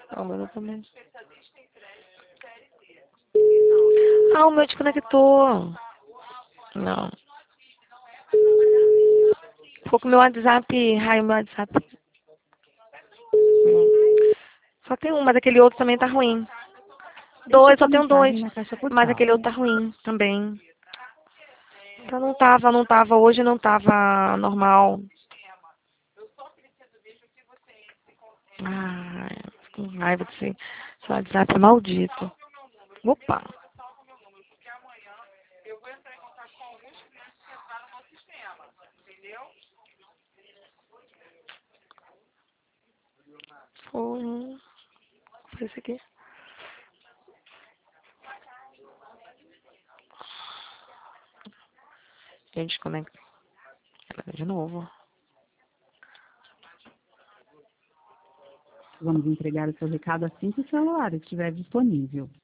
Ah, o meu também. Ah, o meu desconectou. Não. Ficou com o meu WhatsApp. Ai, o meu WhatsApp. Só tem um, mas aquele outro também tá ruim. Deixe Dois, sua só tenho dois. mensagem na caixa Mas postal. aquele outro tá ruim também. Então não tava. Hoje não tava normal. Ai, fico com raiva desse WhatsApp maldito. Opa. Foi esse aqui. Gente, desconecta. De novo. Vamos entregar o seu recado assim que o celular estiver disponível.